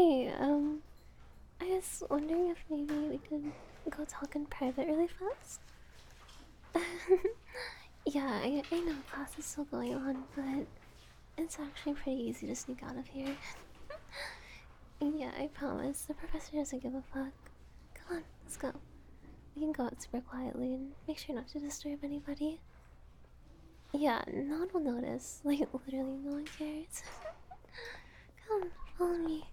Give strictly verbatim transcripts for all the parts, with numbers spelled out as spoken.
Hey, um, I was wondering if maybe we could go talk in private really fast. Yeah, I, I know class is still going on, but it's actually pretty easy to sneak out of here. Yeah, I promise. The professor doesn't give a fuck. Come on, let's go. We can go out super quietly and make sure not to disturb anybody. Yeah, no one will notice. Like, literally, no one cares. Come, follow me.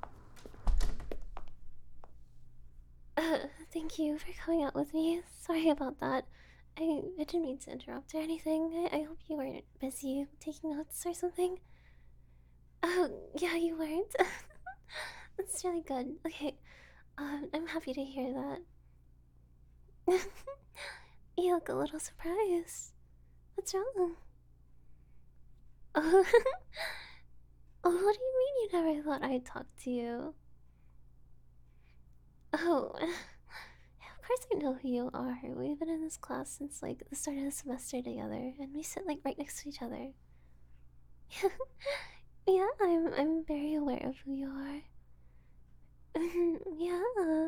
Uh, thank you for coming out with me. Sorry about that. I, I didn't mean to interrupt or anything. I, I hope you weren't busy taking notes or something. Oh, yeah, you weren't. That's really good. Okay, um, I'm happy to hear that. You look a little surprised. What's wrong? Oh, what do you mean you never thought I'd talk to you? Oh, of course I know who you are. We've been in this class since like the start of the semester together, and we sit like right next to each other. Yeah, I'm I'm very aware of who you are. Yeah.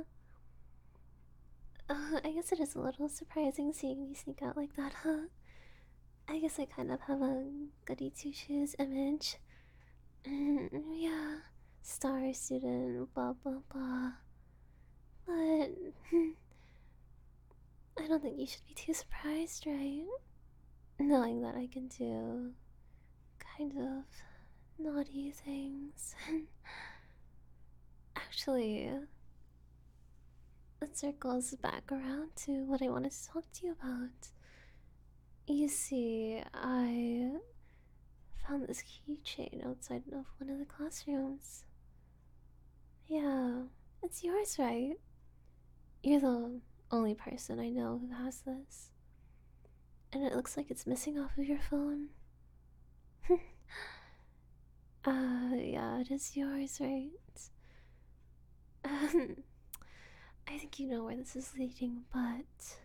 Uh, I guess it is a little surprising seeing me sneak out like that, huh? I guess I kind of have a goody two shoes image. Yeah, star student, blah blah blah. But I don't think you should be too surprised, right? Knowing that I can do kind of naughty things. Actually, it circles back around to what I wanted to talk to you about. You see, I found this keychain outside of one of the classrooms. Yeah, it's yours, right? You're the only person I know who has this. And it looks like it's missing off of your phone. Uh, yeah, it is yours, right? Um, I think you know where this is leading, but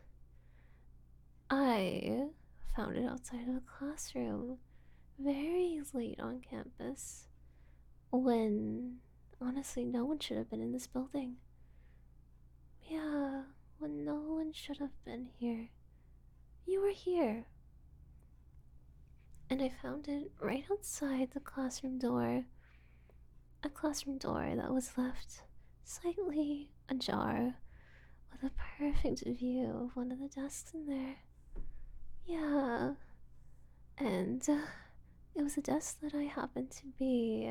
I found it outside of the classroom very late on campus when honestly no one should have been in this building. Yeah, when no one should have been here. You were here. And I found it right outside the classroom door. A classroom door that was left slightly ajar with a perfect view of one of the desks in there. Yeah, and uh, it was a desk that I happened to be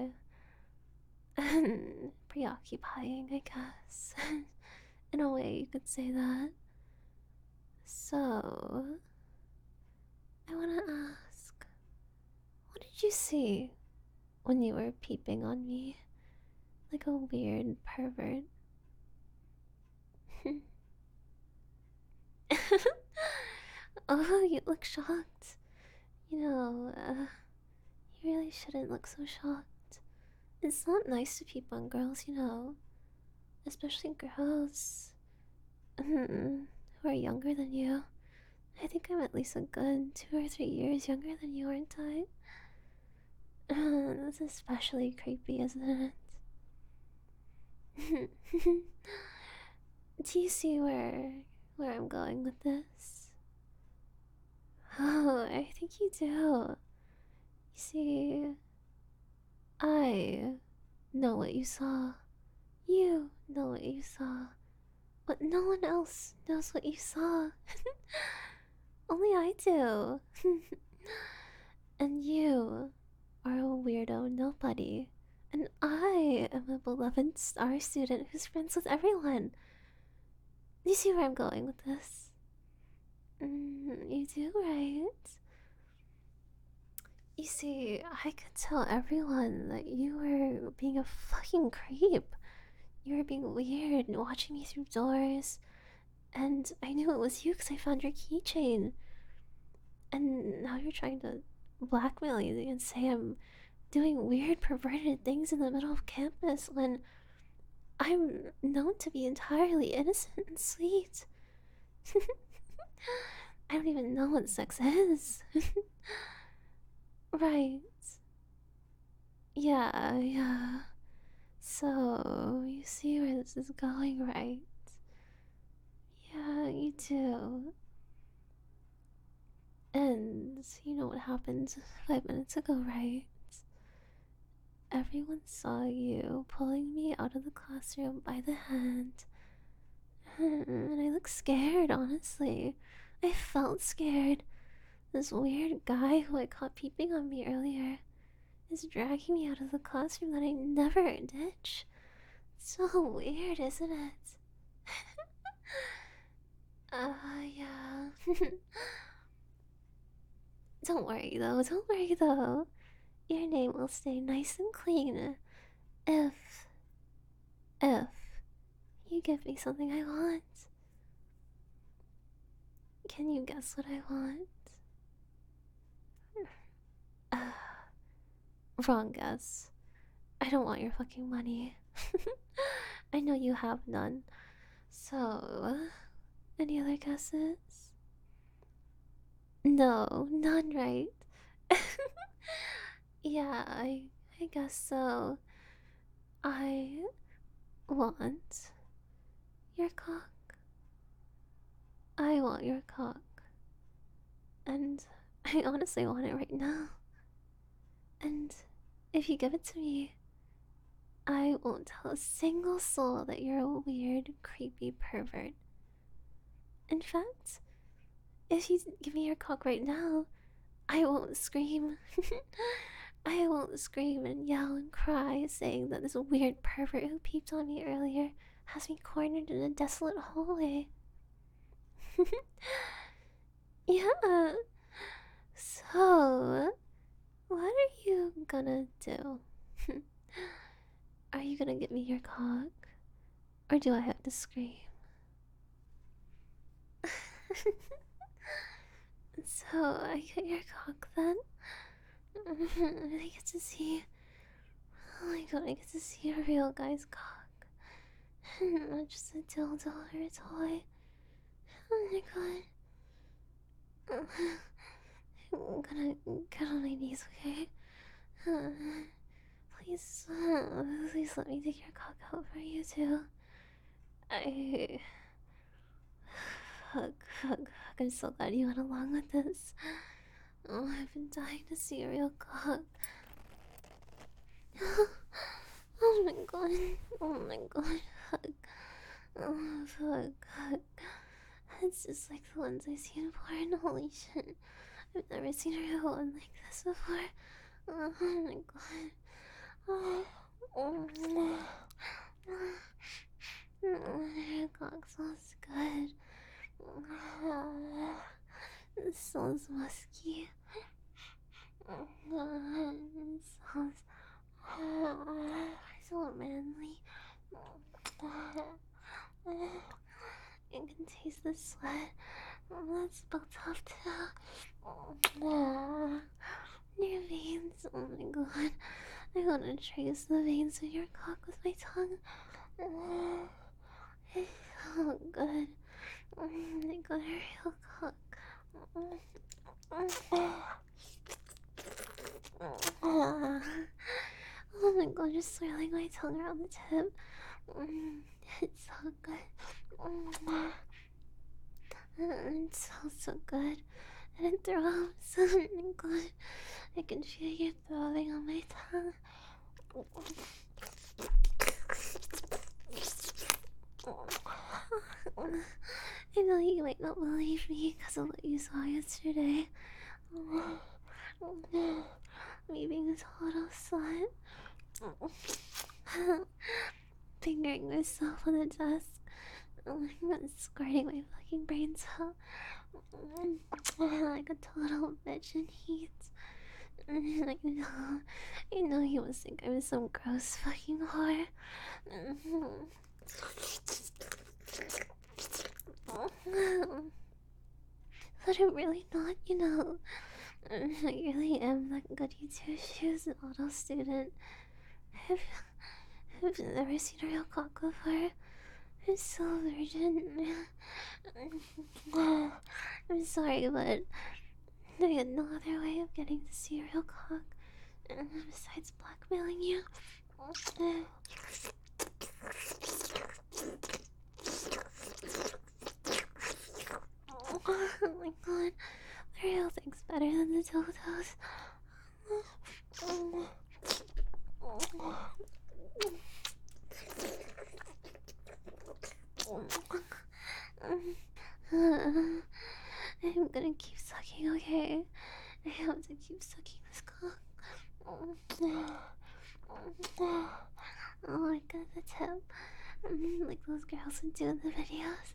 preoccupying, I guess. In a way, you could say that. So, I want to ask, what did you see when you were peeping on me like a weird pervert? Oh, you look shocked. You know, uh, you really shouldn't look so shocked. It's not nice to peep on girls, you know. Especially girls who are younger than you. I think I'm at least a good two or three years younger than you, aren't I? Uh, that's especially creepy, isn't it? Do you see where where I'm going with this? Oh, I think you do. You see, I know what you saw. You know what you saw. But no one else knows what you saw. Only I do. And you are a weirdo nobody. And I am a beloved star student who's friends with everyone. You see where I'm going with this? Mm, you do, right? You see, I could tell everyone that you were being a fucking creep. You were being weird and watching me through doors. And I knew it was you because I found your keychain. And now you're trying to blackmail me and say I'm doing weird, perverted things in the middle of campus when I'm known to be entirely innocent and sweet. I don't even know what sex is. Right. Yeah, yeah. So, this is going right. Yeah, you do. And you know what happened five minutes ago, right? Everyone saw you pulling me out of the classroom by the hand. And I looked scared, honestly. I felt scared. This weird guy who I caught peeping on me earlier is dragging me out of the classroom that I never ditch. So weird, isn't it? Uh, yeah. Don't worry though, don't worry though. Your name will stay nice and clean if. if you give me something I want. Can you guess what I want? Uh, wrong guess. I don't want your fucking money. I know you have none. So, any other guesses? No, none, right? Yeah, I I guess so. I want your cock. I want your cock. And I honestly want it right now. And if you give it to me, I won't tell a single soul that you're a weird, creepy pervert. In fact, if you give me your cock right now, I won't scream. I won't scream and yell and cry saying that this weird pervert who peeped on me earlier has me cornered in a desolate hallway. Yeah. So, what are you gonna do? Are you gonna give me your cock? Or do I have to scream? So, I get your cock then? And I get to see. Oh my god, I get to see a real guy's cock. Not just a dildo or a toy. Oh my god. I'm gonna get on my knees, okay? Please, uh, please let me take your cock out for you too. I. Fuck, fuck, fuck. I'm so glad you went along with this. Oh, I've been dying to see a real cock. Oh my god. Oh my god. Fuck. Oh, fuck. Fuck. It's just like the ones I've seen before, and holy shit. I've never seen a real one like this before. Oh my god. Oh, oh, oh. Your cock smells good. It smells musky. It smells so manly. You can taste the sweat that's built up too. Your veins, oh my god. I want to trace the veins of your cock with my tongue. It's so good. I got a real cock. Oh my god, just swirling my tongue around the tip. It's so good. It smells so good. And it throws. Oh my god. I can feel you throbbing on my tongue. I know you might not believe me because of what you saw yesterday. Me being a total slut. Fingering myself on the desk. Squirting my fucking brains out. Like a total bitch in heat. I know, I know you must think I'm some gross fucking whore. But I'm really not, you know. I really am that goody two shoes auto student. I've, I've never seen a real cock before. I'm so virgin. I'm sorry, but I had no other way of getting to see a real cock besides blackmailing you. I'm gonna keep sucking, okay? I have to keep sucking this cock. Oh, I got the tip. Mm, like those girls would do in the videos.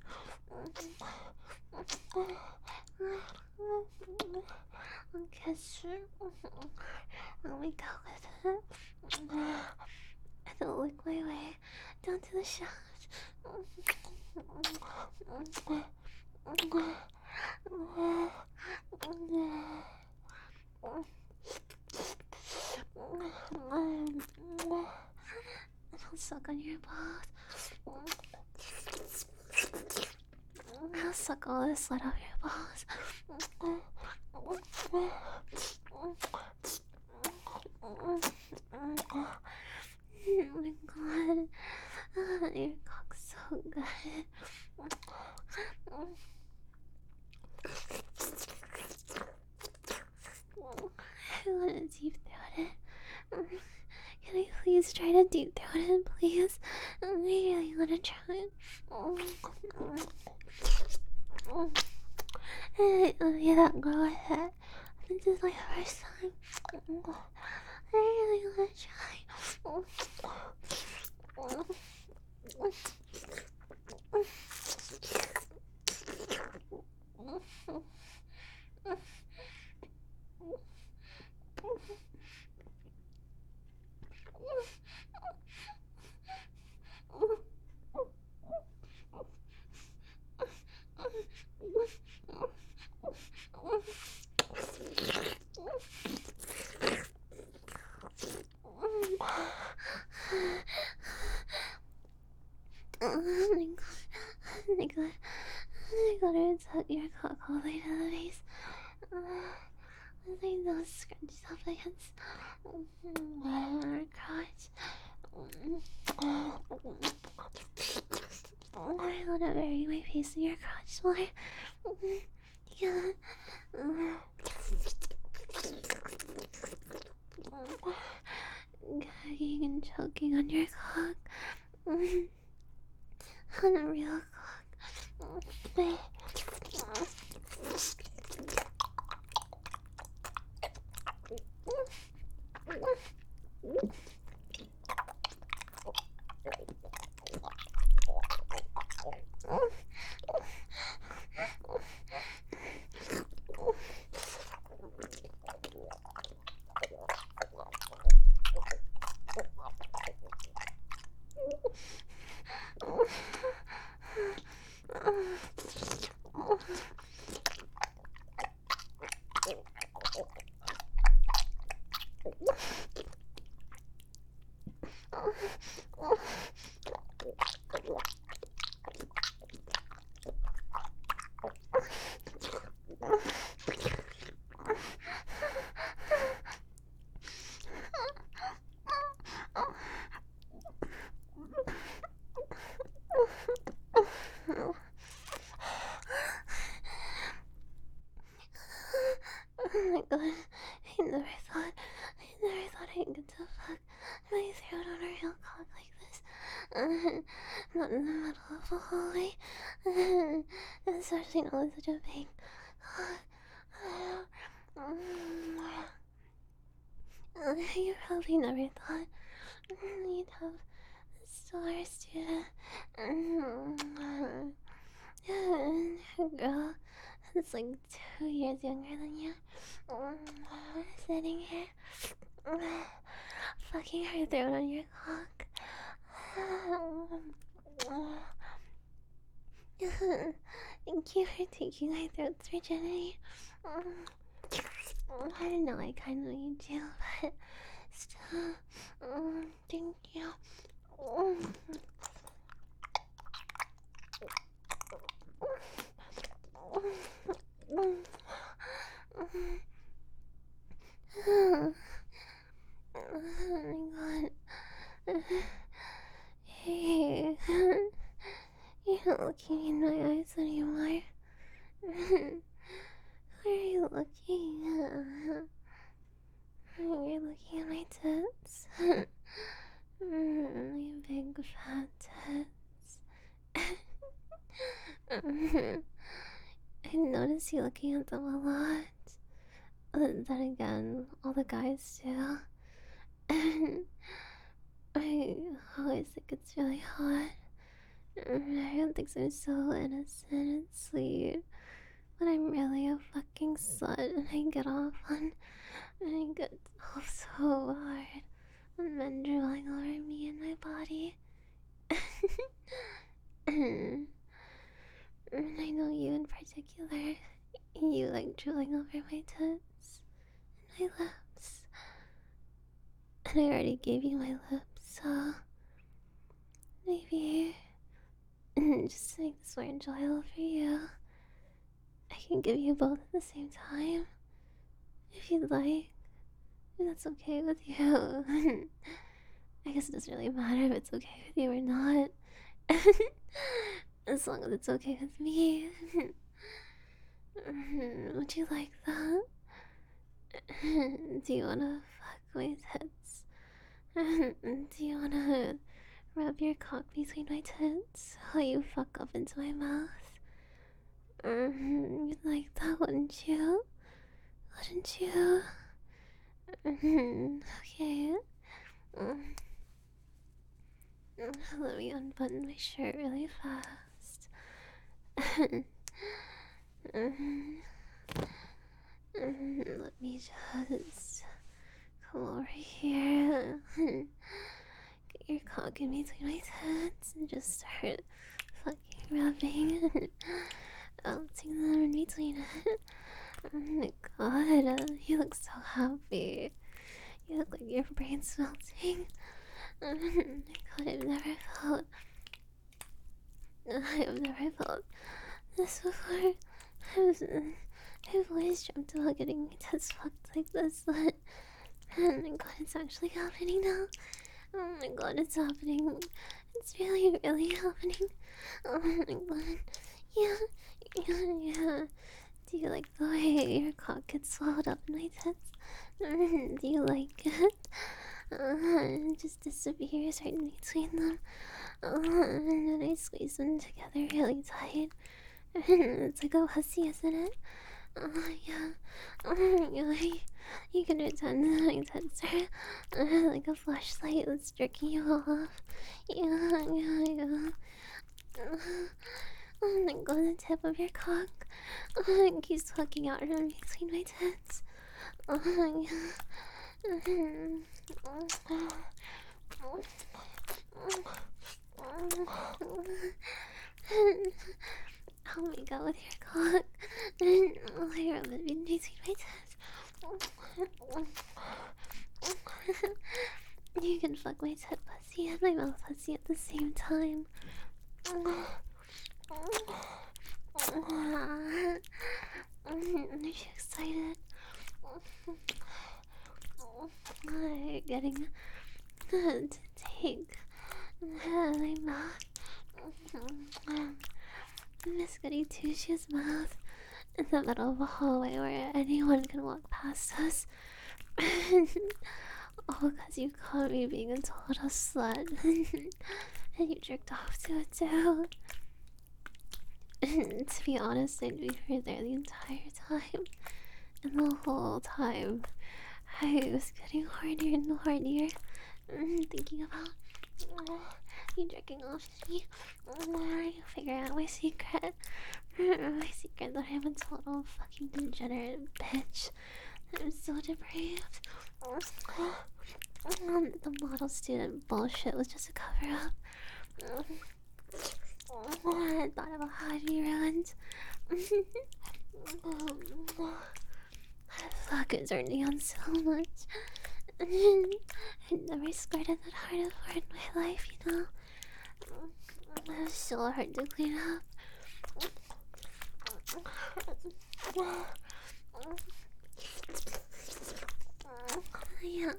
Okay, sure. Let me go with it. I don't lick my way down to the shaft. I'll suck on your balls. I'll suck all this sweat off your balls. Oh my god. Ah, your cock's so good. I want to deep throat it. Can I please try to deep throat it, please? I really want to try it. Hey, let me that go with it. This is my first time. I really want to try. Oh my god. Oh my god. Oh my god, I took your cock all the way to the base. Uh, with my nose scrunched up against our crotch. I want to bury my face in your crotch more. Yeah. Gagging and choking on your cock. On a real cock. Oh my god, I never thought, I never thought I'd get to fuck my throat on a real cock like this. Uh, not in the middle of a hallway. Uh, especially not with such a big cock. Uh, you probably never thought you'd have a star student. Uh, girl that's like two years younger than you. Sitting here, fucking her throat on your cock. Thank you for taking my throat's virginity. I don't know, I kind of need you, but still, um, thank you. Oh my god. Hey, you're not looking in my eyes anymore. Where are you looking at? You're looking at my tits. My big fat tits. I noticed see looking at them a lot. But then again, all the guys do. And I always think it's really hot. Everyone thinks I'm so innocent and sweet. But I'm really a fucking slut and I get off on and I get off so hard on men drooling over me and my body. And I know you in particular. You like drooling over my tits and my lips. And I already gave you my lips, so maybe just to make this more enjoyable for you, I can give you both at the same time. If you'd like. If that's okay with you. I guess it doesn't really matter if it's okay with you or not. As long as it's okay with me. Would you like that? Do you wanna fuck my tits? Do you wanna rub your cock between my tits while you fuck up into my mouth? You'd like that, wouldn't you? Wouldn't you? Okay. Let me unbutton my shirt really fast. Let me just come over here. Get your cock in between my tits and just start fucking rubbing and bouncing them in between it. Oh my god, uh, you look so happy. You look like your brain's melting. Oh my god, I've never felt... I've never felt this before. I was, uh, I've always dreamt about getting my tits fucked like this, but... Oh my god, it's actually happening now. Oh my god, it's happening. It's really, really happening. Oh my god. Yeah, yeah, yeah. Do you like the way your cock gets swallowed up in my tits? Do you like it? Uh, it just disappears right in between them. Uh, and then I squeeze them together really tight. It's like a pussy, isn't it? Oh uh, yeah. Oh yeah. You can pretend that my tits are uh, like a flashlight that's jerking you off. Yeah, yeah, yeah. Uh, oh my god, the tip of your cock. Oh, it keeps fucking out from between my tits. Oh yeah. Oh my god, with your cock. Oh, I rub it in between my tits. You can fuck my tit pussy and my mouth pussy at the same time. Aren't you excited? I'm getting to take my mouth. Miss Goody Two-Shoes' mouth in the middle of a hallway where anyone can walk past us. All because you caught me being a total slut. And you jerked off to it too. To be honest, I'd be there the entire time. And the whole time, I was getting hornier and hornier. Thinking about uh, you jerking off to me. Uh, you figure out my secret. My secret that I'm a total fucking degenerate bitch. I'm so depraved. Um, the model student bullshit was just a cover up. I thought about how I'd be ruined. Fucking turned me on so much. I never squirted that hard before in my life, you know. It was so hard to clean up. Yeah.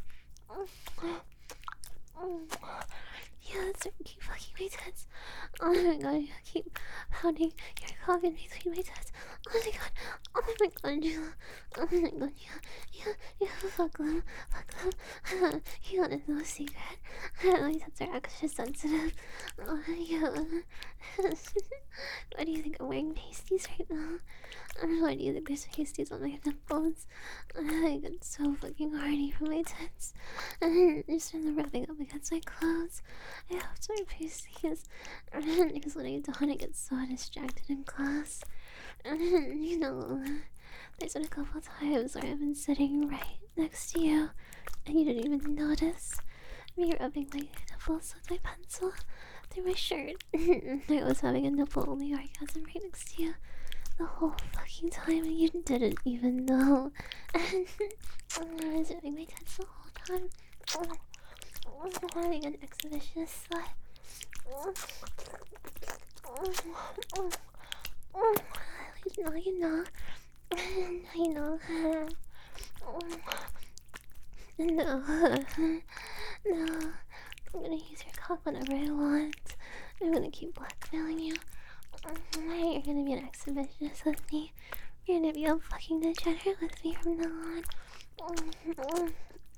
Yeah, that's right. Keep fucking my tits. Oh my god, you keep pounding your cock in between my tits. Oh my god. Oh my god. You, oh my god. You, you, you fuck them. Fuck them. You wanna know a secret? My tits are extra sensitive. Oh, yeah. Why do you think I'm wearing pasties right now? Why do you think there's pasties on my nipples? I get so fucking horny from my tits. And just from the rubbing up against my clothes. I have to wear pasties. Because when I don't, I get so distracted in class. You know, there's been a couple times where I've been sitting right next to you and you didn't even notice me rubbing my nipples with my pencil through my shirt. I was having a nipple only orgasm right next to you the whole fucking time and you didn't even know. And I was rubbing my tits the whole time. Having an exhibitionist slut. No, you know. I know. No. No. I'm gonna use your cock whenever I want. I'm gonna keep blackmailing you. You're gonna be an exhibitionist with me. You're gonna be a fucking degenerate with me from now on.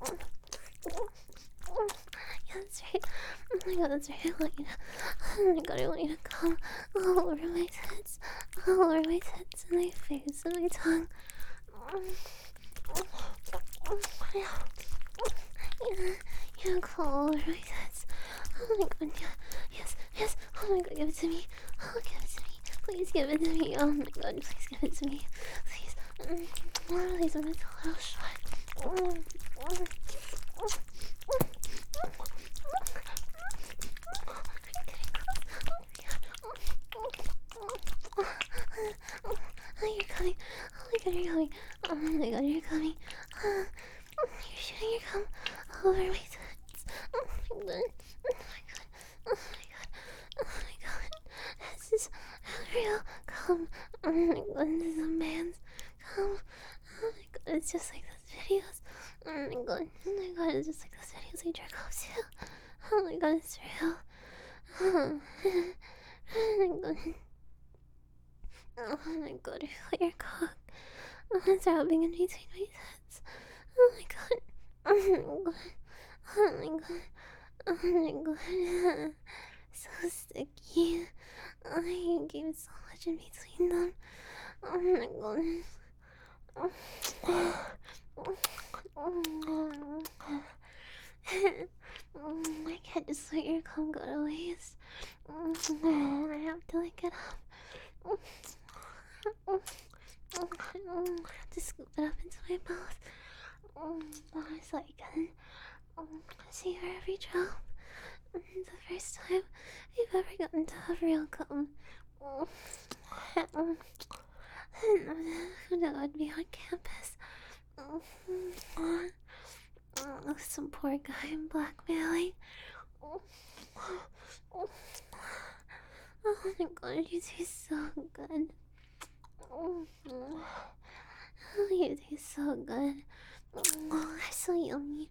Yeah, that's right. Oh my god, that's right. I want you to. Oh my god, I want you to come all over my tits. All over my tits and my face and my tongue. Yeah. Yeah, yeah, come all over my tits. Oh my god, yeah. Yes, yes. Oh my god, give it to me. Oh, give it to me. Please give it to me. Oh my god, please give it to me. Please. Oh, please, I'm gonna take a little shot. Oh, oh. Oh, you're coming. Oh my god, you're coming. Oh my god, you're coming. Uh, you're shooting your cum all over my tits. Oh my god. Oh my god. Oh my god. Oh my god. This is real cum. Oh my god, this is a man's cum. Oh my god, it's just like those videos. Oh my god. Oh my god, it's just like those videos I jerk off to. Oh my god, it's real. Oh, oh my god. Oh my god, I feel your cock. Oh, it's rubbing in between my tits. Oh my god. Oh my god. Oh my god. Oh my god. So sticky. Oh, you gave so much in between them. Oh my god. I can't just let your cum go to waste. I have to lick it up. I have to scoop it up into my mouth so I can see her every drop. It's the first time I've ever gotten to have real cum. Who knew I'd be on campus? Some poor guy in blackmailing. Oh my god, you taste so good. Oh, you taste so good. Oh, they're so yummy.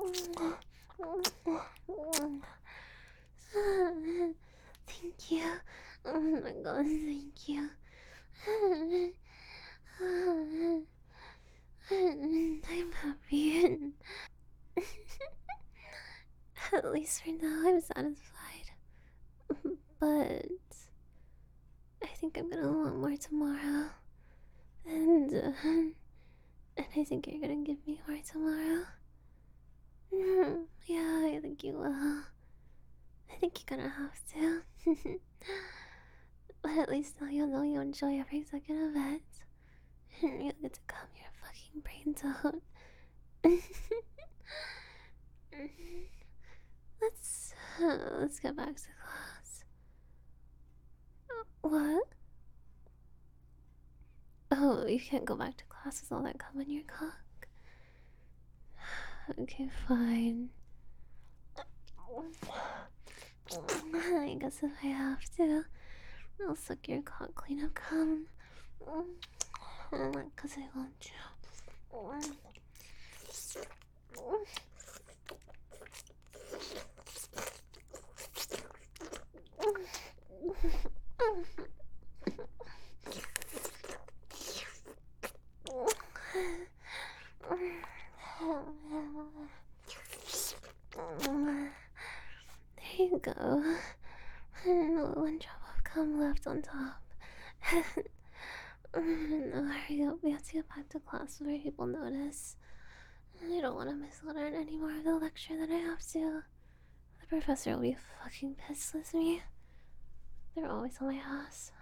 Thank you. Oh my god, thank you. I'm happy. At least for now, I'm satisfied. But I think I'm gonna want more tomorrow. And, uh, and I think you're gonna give me more tomorrow. Mm, yeah, I think you will. I think you're gonna have to. But at least now you'll know you enjoy every second of it. And you'll get to calm your fucking brains out. let's, uh, let's get back to class. What? Oh, you can't go back to class with all that cum in your cock. Okay, fine. I guess if I have to, I'll suck your cock clean up cum. Because I want you. There you go. One drop of cum left on top. No, hurry up. We have to get back to class before people notice. I don't want to miss out on any more of the lecture than I have to. The professor will be fucking pissed with me. They're always on my ass.